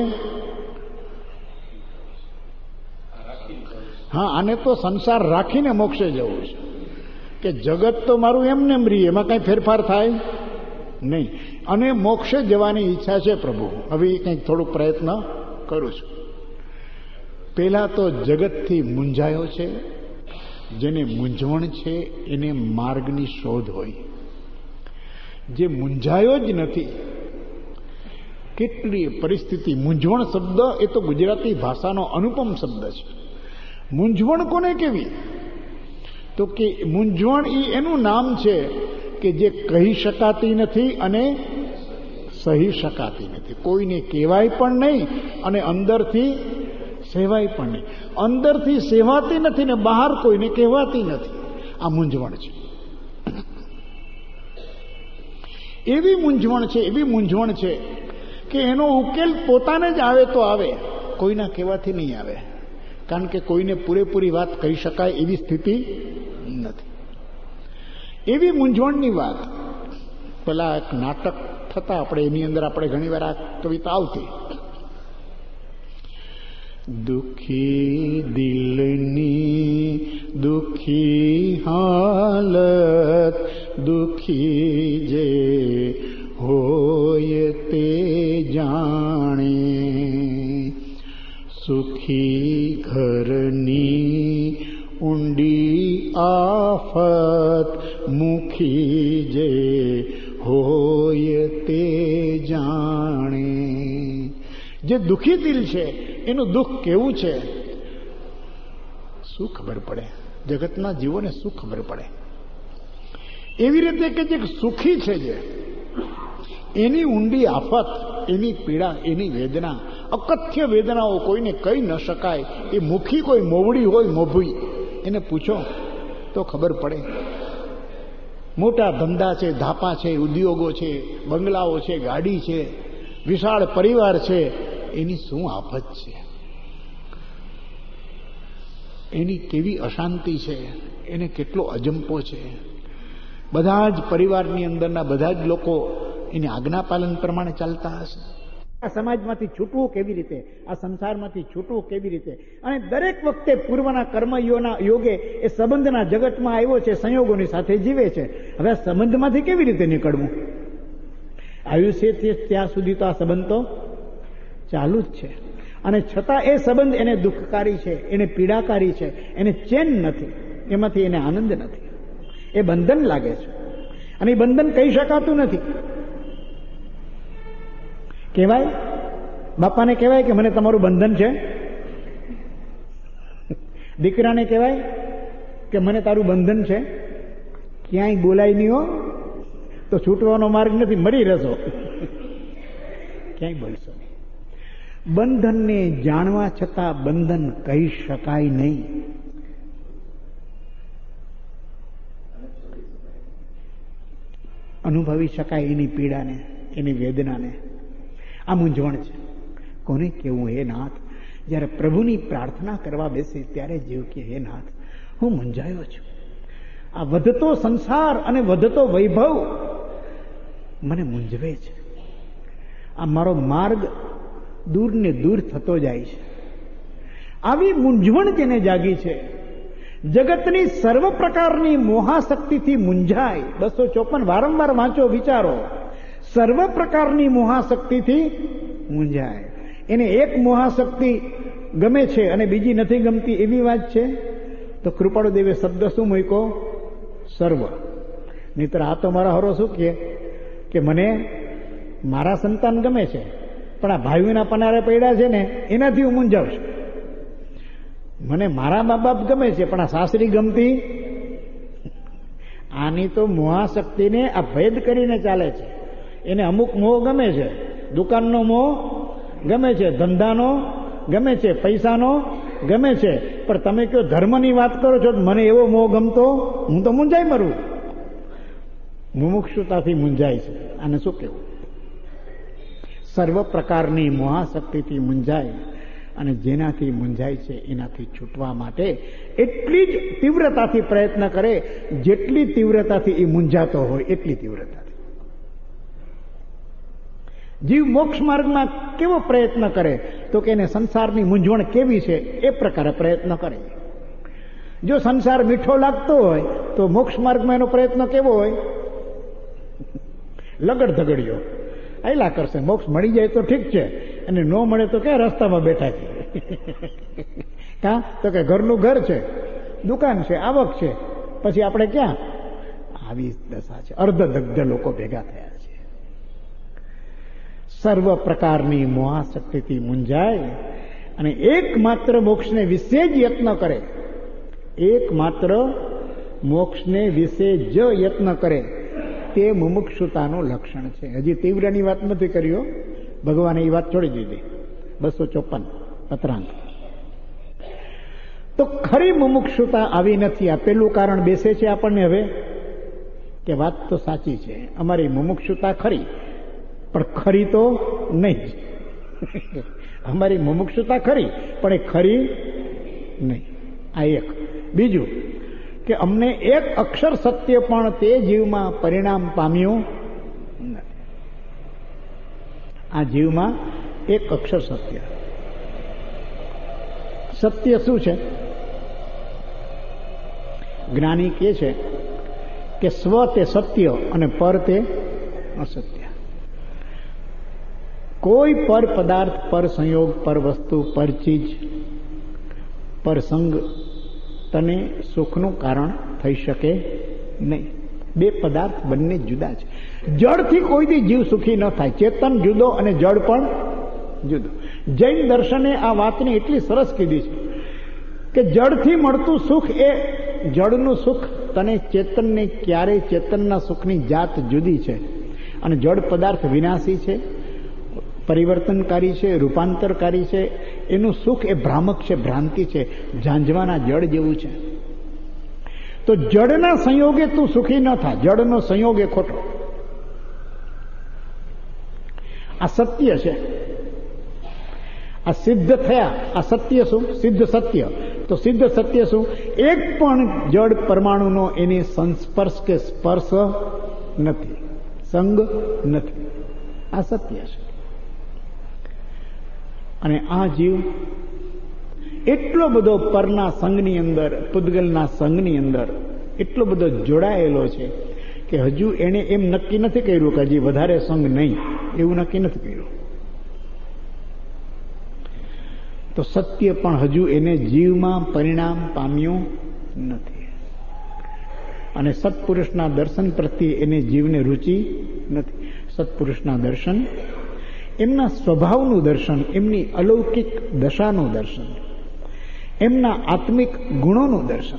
A: હા, આને તો સંસાર રાખીને મોક્ષે જવું છે કે જગત તો મારું એમને એમ રહી, એમાં કઈ ફેરફાર થાય નહીં. અને મોક્ષે જવાની ઈચ્છા છે પ્રભુ. હવે કંઈક થોડુંક પ્રયત્ન કરું છું. પહેલા તો જગતથી મૂંઝાયો છે. જેને મૂંઝવણ છે એને માર્ગની શોધ હોય. જે મૂંઝાયો જ નથી, કેટલી પરિસ્થિતિ. મૂંઝવણ શબ્દ એ તો ગુજરાતી ભાષાનો અનુપમ શબ્દ છે. મૂંઝવણ કોને કેવી? તો કે મૂંઝવણ એ એનું નામ છે કે જે કહી શકાતી નથી અને સહી શકાતી નથી. કોઈને કહેવાય પણ નહીં અને અંદરથી સેવાય પણ નહીં. અંદરથી સેવાતી નથી ને બહાર કોઈને કહેવાતી નથી. આ મૂંઝવણ છે. એવી મૂંઝવણ છે, એવી મૂંઝવણ છે કે એનો ઉકેલ પોતાને જ આવે તો આવે, કોઈના કહેવાથી નહીં આવે. કારણ કે કોઈને પૂરેપૂરી વાત કહી શકાય એવી સ્થિતિ નથી. એવી મૂંઝવણની વાત પેલા એક નાટક થતા આપણે એની અંદર આપણે ઘણી વાર આ કવિતા આવતી. દુખી દિલની દુખી હાલત દુખી જે હોય તે જાણે, સુખી ઘરની ઊંડી આફત મુખી જે હોય તે જાણે. જે દુખી દિલ છે એનું દુઃખ કેવું છે શું ખબર પડે? જગતના જીવોને શું ખબર પડે? એવી રીતે કે જે સુખી છે, જે એની ઊંડી આફત, એની પીડા, એની વેદના, અકથ્ય વેદનાઓ કોઈને કહી ન શકાય. એ મુખી કોઈ મોવડી હોય, મોભી, એને પૂછો તો ખબર પડે. મોટા ધંધા છે, ધાપા છે, ઉદ્યોગો છે, બંગલાઓ છે, ગાડી છે, વિશાળ પરિવાર છે, એની શું આફત છે, એની કેવી અશાંતિ છે, એને કેટલો અજંપો છે. બધા જ પરિવારની અંદરના બધા જ લોકો એની આજ્ઞાપાલન પ્રમાણે ચાલતા હશે. આ સમાજમાંથી છૂટવું કેવી રીતે, આ સંસારમાંથી છૂટવું કેવી રીતે? અને દરેક વખતે પૂર્વના કર્મયોના યોગે એ સંબંધના જગતમાં આવ્યો છે, સંયોગોની સાથે જીવે છે. હવે આ સંબંધમાંથી કેવી રીતે નીકળવું? આયુષ્યથી ત્યાં સુધી તો આ સંબંધ તો ચાલુ જ છે. અને છતાં એ સંબંધ એને દુઃખકારી છે, એને પીડાકારી છે, એને ચેન નથી, એમાંથી એને આનંદ નથી, એ બંધન લાગે છે. અને એ બંધન કહી શકાતું નથી. કહેવાય, બાપાને કહેવાય કે મને તમારું બંધન છે. દીકરાને કહેવાય કે મને તારું બંધન છે. ક્યાંય બોલાય નહીં હો, તો છૂટવાનો માર્ગ નથી, મરી રહેશો. ક્યાંય બોલશો નહીં. બંધનને જાણવા છતાં બંધન કહી શકાય નહીં. અનુભવી શકાય એની પીડાને, એની વેદનાને. આ મૂંઝવણ છે. કોને કેવું? હે નાથ, જ્યારે પ્રભુની પ્રાર્થના કરવા બેસે ત્યારે જીવ કે હે નાથ, હું મૂંઝાયો છું. આ વધતો સંસાર અને વધતો વૈભવ મને મૂંઝવે છે. આ મારો માર્ગ દૂર ને દૂર થતો જાય છે. આવી મૂંઝવણ જેને જાગી છે, જગતની સર્વ પ્રકારની મોહાશક્તિથી મૂંઝાય. બસો ચોપન વારંવાર વાંચો, વિચારો. સર્વ પ્રકારની મોહાશક્તિથી મૂંઝાય. એને એક મોહાશક્તિ ગમે છે અને બીજી નથી ગમતી, એવી વાત છે. તો કૃપાળુ દેવે શબ્દ શું મૂક્યો? સર્વ. નહીતર આ તો મારા હરો શું કહે કે મને મારા સંતાન ગમે છે, પણ આ ભાઈઓના પનારે પડ્યા છે ને એનાથી હું મૂંઝાવ છું. મને મારા મા બાપ ગમે છે, પણ આ સાસરી ગમતી. આની તો મોહાશક્તિને આ ભેદ કરીને ચાલે છે. એને અમુક મોહ ગમે છે, દુકાનનો મોહ ગમે છે, ધંધાનો ગમે છે, પૈસાનો ગમે છે, પણ તમે કહો ધર્મની વાત કરો છો, મને એવો મોહ ગમતો, હું તો મૂંઝાઈ મરું. મુમુક્ષુતાથી મૂંઝાય છે. આને શું કહેવું? સર્વ પ્રકારની મોહાશક્તિથી મૂંઝાય. અને જેનાથી મૂંઝાય છે એનાથી છૂટવા માટે એટલી જ તીવ્રતાથી પ્રયત્ન કરે જેટલી તીવ્રતાથી એ મૂંઝાતો હોય એટલી તીવ્રતાથી. જીવ મોક્ષ માર્ગમાં કેવો પ્રયત્ન કરે? તો કે એને સંસારની મૂંઝવણ કેવી છે એ પ્રકારે પ્રયત્ન કરે. જો સંસાર મીઠો લાગતો હોય તો મોક્ષ માર્ગમાં એનો પ્રયત્ન કેવો હોય? લગડ ધગડિયો આયલા કરશે. મોક્ષ મળી જાય તો ઠીક છે, અને ન મળે તો ક્યાં રસ્તામાં બેઠા છે. કા તો કે ઘરનું ઘર છે, દુકાન છે, આવક છે, પછી આપણે ક્યાં? આવી દશા છે. અર્ધદગ્ધ લોકો ભેગા થયા છે. સર્વ પ્રકારની મોહાશક્તિથી મૂંઝાય અને એકમાત્ર મોક્ષને વિશે જ યત્ન કરે, એકમાત્ર મોક્ષને વિશે જ યત્ન કરે, તે મુમુક્ષુતાનું લક્ષણ છે. હજી તીવ્રની વાત નથી કર્યો, ભગવાને એ વાત છોડી દીધી. બસો ચોપન પત્રાંક. તો ખરી મુમુક્ષુતા આવી નથી. આ પેલું કારણ બેસે છે આપણને હવે કે વાત તો સાચી છે, અમારી મુમુક્ષુતા ખરી, પણ ખરી તો નહીં. અમારી મુમુક્ષુતા ખરી પણ એ ખરી નહીં. આ એક. બીજું કે અમને એક અક્ષર સત્ય પણ તે જીવમાં પરિણામ પામ્યું નથી. આ જીવમાં એક અક્ષર સત્ય. સત્ય શું છે? જ્ઞાની કહે છે કે સ્વ તે સત્ય અને પર તે અસત્ય. કોઈ પર પદાર્થ, પર સંયોગ, પર વસ્તુ, પર ચીજ, પર સંગ તને સુખનું કારણ થઈ શકે નહીં. બે પદાર્થ બંને જુદા છે. જળથી કોઈથી જીવ સુખી ન થાય. ચેતન જુદો અને જળ પણ જુદો. જૈન દર્શને આ વાતને એટલી સરસ કીધી છે કે જળથી મળતું સુખ એ જળનું સુખ તને ચેતનને ક્યારેય ચેતનના સુખની જાત જુદી છે. અને જળ પદાર્થ વિનાશી છે, પરિવર્તનકારી છે, રૂપાંતરકારી છે. એનું સુખ એ ભ્રામક છે, ભ્રાંતિ છે, ઝાંઝવાના જળ જેવું છે. તો જળના સંયોગે તું સુખી ન થા. જળનો સંયોગ એ ખોટો. આ સત્ય છે. આ સિદ્ધ થયા. આ સત્ય શું? સિદ્ધ સત્ય. તો સિદ્ધ સત્ય શું? એક પણ જળ પરમાણુનો એની સંસ્પર્શ કે સ્પર્શ નથી, સંગ નથી. આ સત્ય છે. અને આ જીવ એટલો બધો પરના સંઘની અંદર, પૂતગલના સંઘની અંદર એટલો બધો જોડાયેલો છે કે હજુ એણે એમ નક્કી નથી કર્યું કે હજી વધારે સંઘ નહીં, એવું નક્કી નથી કર્યું. તો સત્ય પણ હજુ એને જીવમાં પરિણામ પામ્યું નથી. અને સત્પુરુષના દર્શન પ્રત્યે એને જીવને રુચિ નથી. સત્પુરુષના દર્શન એમના સ્વભાવનું દર્શન, એમની અલૌકિક દશાનું દર્શન, એમના આત્મિક ગુણોનું દર્શન.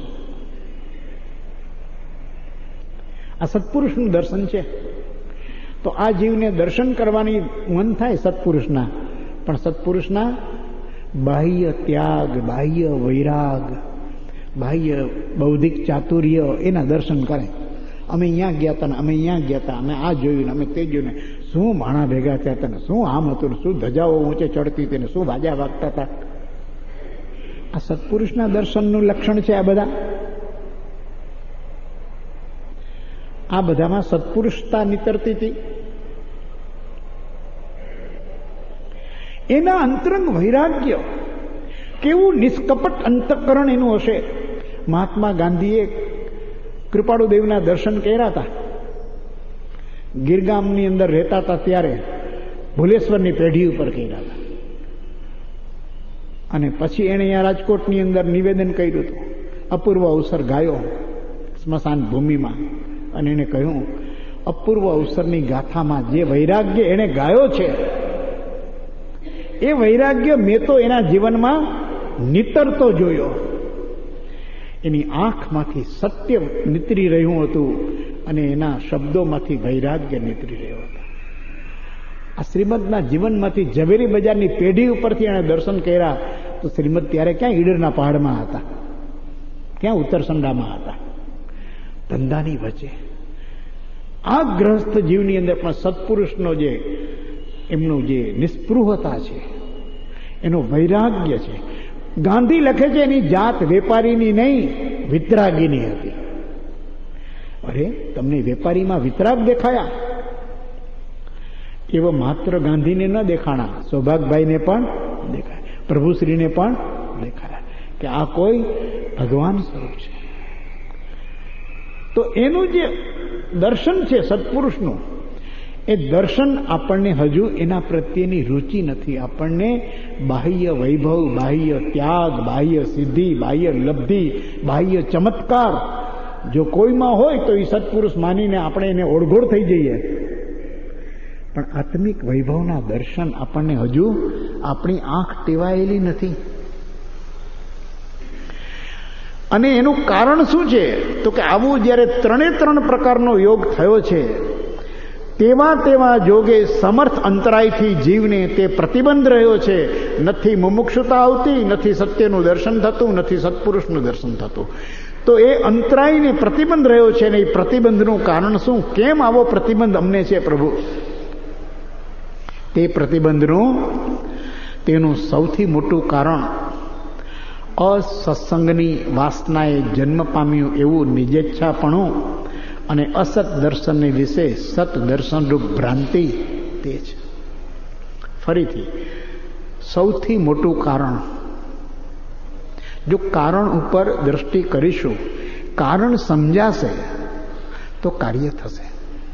A: આ સત્પુરુષનું દર્શન છે. તો આ જીવને દર્શન કરવાની મન થાય સત્પુરુષના, પણ સત્પુરુષના બાહ્ય ત્યાગ, બાહ્ય વૈરાગ, બાહ્ય બૌદ્ધિક ચાતુર્ય એના દર્શન કરે. અમે અહીંયા ગયા હતા ને અમે અહીંયા ગયા હતા, અમે આ જોયું ને અમે તે જોયું ને, શું માણા ભેગા થયા હતા ને શું આમ હતું ને શું ધજાઓ ઊંચે ચડતી હતી ને શું વાજા વાગતા હતા. આ સત્પુરુષના દર્શનનું લક્ષણ છે. આ બધા આ બધામાં સત્પુરુષતા નીતરતી હતી. એના અંતરંગ વૈરાગ્ય કેવું નિષ્કપટ અંતઃકરણ એનું હશે. મહાત્મા ગાંધીએ કૃપાળુદેવના દર્શન કર્યા હતા. ગીરગામની અંદર રહેતા હતા ત્યારે ભુલેશ્વરની પેઢી ઉપર કર્યા હતા. અને પછી એણે અહીંયા રાજકોટની અંદર નિવેદન કર્યું હતું. અપૂર્વ અવસર ગાયો સ્મશાન ભૂમિમાં. અને એણે કહ્યું અપૂર્વ અવસરની ગાથામાં જે વૈરાગ્ય એણે ગાયો છે એ વૈરાગ્ય મેં તો એના જીવનમાં નીતરતો જોયો. એની આંખમાંથી સત્ય નીતરી રહ્યું હતું અને એના શબ્દોમાંથી વૈરાગ્ય નીતરી રહ્યો હતો. આ શ્રીમદના જીવનમાંથી ઝવેરી બજારની પેઢી ઉપરથી એણે દર્શન કર્યા. તો શ્રીમદ ત્યારે ક્યાં ઈડરના પહાડમાં હતા, ક્યાં ઉત્તરસંડામાં હતા, ધંધાની વચ્ચે. આ ગ્રહસ્થ જીવની અંદર પણ સત્પુરુષનો જે એમનું જે નિસ્પૃહતા છે, એનો વૈરાગ્ય છે. ગાંધી લખે છે એની જાત વેપારીની નહીં વિતરાગીની હતી. અરે તમને વેપારીમાં વિતરાગ દેખાયા? એવો માત્ર ગાંધીને ન દેખાણા, સૌભાગભાઈને પણ દેખાય, પ્રભુશ્રીને પણ દેખાયા કે આ કોઈ ભગવાન સ્વરૂપ છે. તો એનું જે દર્શન છે સત્પુરુષનું, એ દર્શન આપણને હજુ એના પ્રત્યેની રુચિ નથી. આપણને બાહ્ય વૈભવ, બાહ્ય ત્યાગ, બાહ્ય સિદ્ધિ, બાહ્ય લબ્ધિ, બાહ્ય ચમત્કાર જો કોઈમાં હોય તો એ સત્પુરુષ માનીને આપણે એને ઓળઘોળ થઈ જઈએ. પણ આત્મિક વૈભવના દર્શન આપણને હજુ આપણી આંખ ટેવાયેલી નથી. અને એનું કારણ શું છે? તો કે આવું જ્યારે ત્રણે ત્રણ પ્રકારનો યોગ થયો છે, તેવા તેવા જોગે સમર્થ અંતરાયથી જીવને તે પ્રતિબંધ રહ્યો છે. નથી મુમુક્ષુતા આવતી, નથી સત્યનું દર્શન થતું, નથી સત્પુરુષનું દર્શન થતું. તો એ અંતરાયને પ્રતિબંધ રહ્યો છે ને એ પ્રતિબંધનું કારણ શું? કેમ આવો પ્રતિબંધ અમને છે પ્રભુ? તે પ્રતિબંધનું તેનું સૌથી મોટું કારણ અસત્સંગની વાસનાએ જન્મ પામ્યું એવું નિજેચ્છાપણું અને અસત દર્શનને વિશે સત દર્શનરૂપ ભ્રાંતિ તે છે. ફરીથી સૌથી મોટું કારણ, જો કારણ ઉપર દ્રષ્ટિ કરીશું, કારણ સમજાશે તો કાર્ય થશે.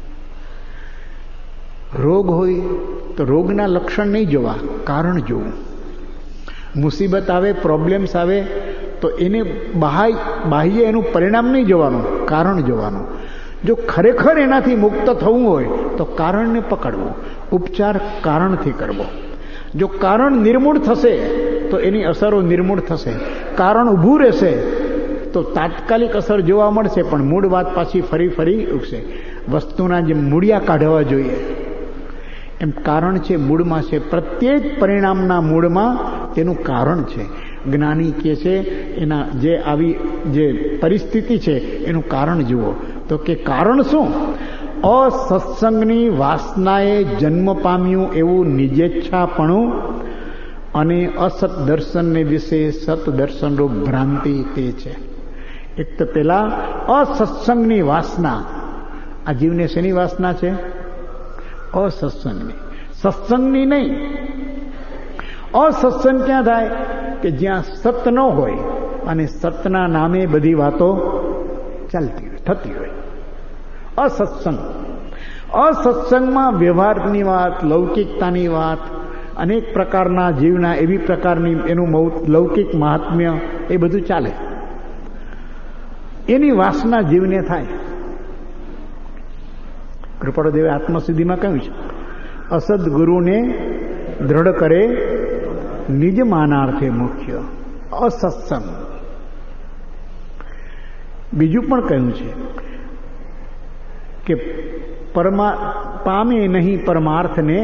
A: રોગ હોય તો રોગના લક્ષણ નહીં જોવા, કારણ જોવું. મુસીબત આવે, પ્રોબ્લેમ્સ આવે તો એને બાહ્ય બાહ્ય એનું પરિણામ નહીં જોવાનું, કારણ જોવાનું. જો ખરેખર એનાથી મુક્ત થવું હોય તો કારણને પકડવું, ઉપચાર કારણથી કરવો. જો કારણ નિર્મૂળ થશે તો એની અસરો નિર્મૂળ થશે. કારણ ઊભું રહેશે તો તાત્કાલિક અસર જોવા મળશે, પણ મૂળ વાત પાછી ફરી ફરી ઉગશે. વસ્તુના જે મૂળિયા કાઢવા જોઈએ એમ કારણ છે, મૂળમાં છે. પ્રત્યેક પરિણામના મૂળમાં તેનું કારણ છે. જ્ઞાની કહે છે એના જે આવી જે પરિસ્થિતિ છે એનું કારણ જુઓ. તો કે કારણ શું? અસત્સંગની વાસનાએ જન્મ પામ્યું એવું નિજેચ્છાપણું અને અસત દર્શનને વિશે સત દર્શનરૂપ ભ્રાંતિ તે છે. એક તો પેલા અસત્સંગની વાસના. આ જીવને શેની વાસના છે? અસત્સંગની, સત્સંગની નહીં. અસત્સંગ ક્યાં થાય? કે જ્યાં સત ન હોય અને સતના નામે બધી વાતો ચાલતી હોય, થતી હોય. અસત્સંગ. અસત્સંગમાં વ્યવહારની વાત, લૌકિકતાની વાત, અનેક પ્રકારના જીવના એવી પ્રકારની એનું લૌકિક મહાત્મ્ય એ બધું ચાલે. એની વાસના જીવને થાય. કૃપાળુદેવે આત્મસિદ્ધિમાં કહ્યું છે, અસદ ગુરુને દ્રઢ કરે નિજ માનાર્થે મુખ્ય અસત્સંગ. બીજું પણ કહ્યું છે કે પરમા પામે નહીં પરમાર્થને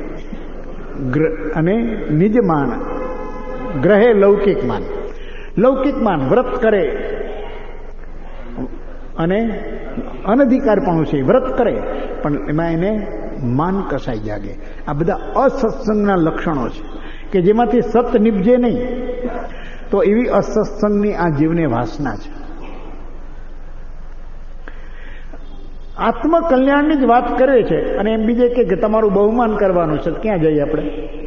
A: અને નિજ માન ગ્રહે લૌકિક માન. લૌકિક માન વ્રત કરે અને અનધિકારપણું છે, વ્રત કરે પણ એમાં એને માન કસાઈ જાગે. આ બધા અસત્સંગના લક્ષણો છે કે જેમાંથી સત નિપજે નહીં. તો એવી અસત્સંગની આ જીવને વાસના છે. આત્મકલ્યાણની જ વાત કરે છે અને એમ બીજે કે તમારું બહુમાન કરવાનું છે. ક્યાં જઈએ આપણે?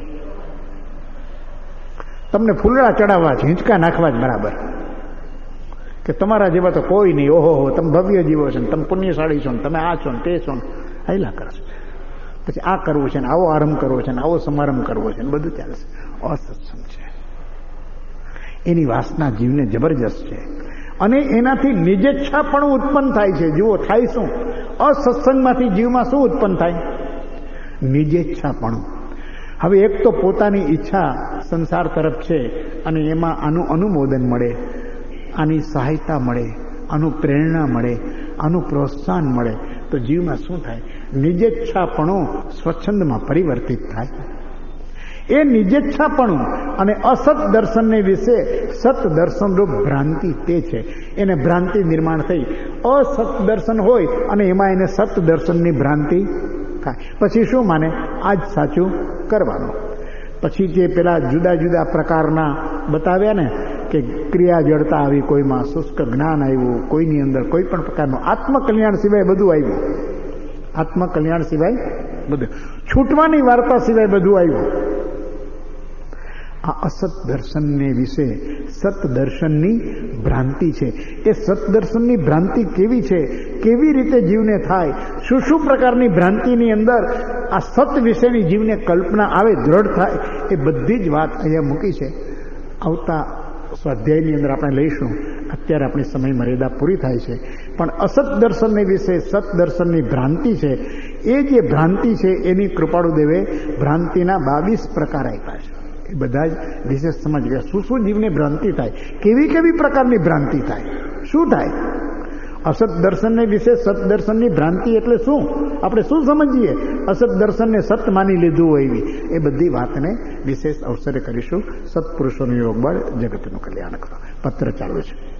A: તમને ફૂલડા ચડાવવા છે, હિંચકા નાખવા જ બરાબર, કે તમારા જેવા તો કોઈ નહીં, ઓહો હો તમે ભવ્ય જીવો છો ને તમે પુણ્યશાળી છો ને તમે આ છો ને તે છો ને હાઈલા કરશે. પછી આ કરવું છે ને આવો આરંભ કરવો છે ને આવો સમારંભ કરવો છે ને બધું ચાલશે. અસત્સંગ છે. એની વાસના જીવને જબરજસ્ત છે અને એનાથી નિજેચ્છા પણ ઉત્પન્ન થાય છે. જુઓ થાય શું? અસત્સંગમાંથી જીવમાં શું ઉત્પન્ન થાય? નિજેચ્છાપણું. હવે એક તો પોતાની ઈચ્છા સંસાર તરફ છે અને એમાં આનું અનુમોદન મળે, આની સહાયતા મળે, આનું પ્રેરણા મળે, આનું પ્રોત્સાહન મળે તો જીવમાં શું થાય? નિજેચ્છાપણું સ્વચ્છંદમાં પરિવર્તિત થાય. એ નિજેચ્છાપણું અને અસત દર્શનને વિશે સત દર્શનરૂપ ભ્રાંતિ તે છે. એને ભ્રાંતિ નિર્માણ થઈ. અસત દર્શન હોય અને એમાં એને સત દર્શનની ભ્રાંતિ થાય. પછી શું માને? આ જ સાચું કરવાનું. પછી જે પેલા જુદા જુદા પ્રકારના બતાવ્યા ને કે ક્રિયા જડતા આવી, કોઈમાં શુષ્ક જ્ઞાન આવ્યું, કોઈની અંદર કોઈ પણ પ્રકારનું આત્મકલ્યાણ સિવાય બધું આવ્યું. આત્મકલ્યાણ સિવાય બધું, છૂટવાની વાર્તા સિવાય બધું આવ્યું. આ અસત દર્શનને વિશે સત દર્શનની ભ્રાંતિ છે. એ સત દર્શનની ભ્રાંતિ કેવી છે, કેવી રીતે જીવને થાય, શું શું પ્રકારની ભ્રાંતિની અંદર આ સત વિશેની જીવને કલ્પના આવે, દ્રઢ થાય, એ બધી જ વાત અહીંયા મૂકી છે. આવતા સ્વાધ્યાયની અંદર આપણે લઈશું. અત્યારે આપણી સમય મર્યાદા પૂરી થાય છે. પણ અસત દર્શનને વિશે સત દર્શનની ભ્રાંતિ છે એ જે ભ્રાંતિ છે એની કૃપાળુદેવે ભ્રાંતિના બાવીસ પ્રકાર આપ્યા છે. એ બધા જ વિશેષ સમજ ગયા. શું શું જીવને ભ્રાંતિ થાય, કેવી કેવી પ્રકારની ભ્રાંતિ થાય, શું થાય. અસત દર્શનને વિશે સત દર્શનની ભ્રાંતિ એટલે શું, આપણે શું સમજીએ, અસત દર્શનને સત માની લીધું હોય એવી, એ બધી વાતને વિશેષ અવસરે કરીશું. સત્પુરુષોનું યોગ બળ જગતનું કલ્યાણ કરો. પત્ર ચાલુ છે.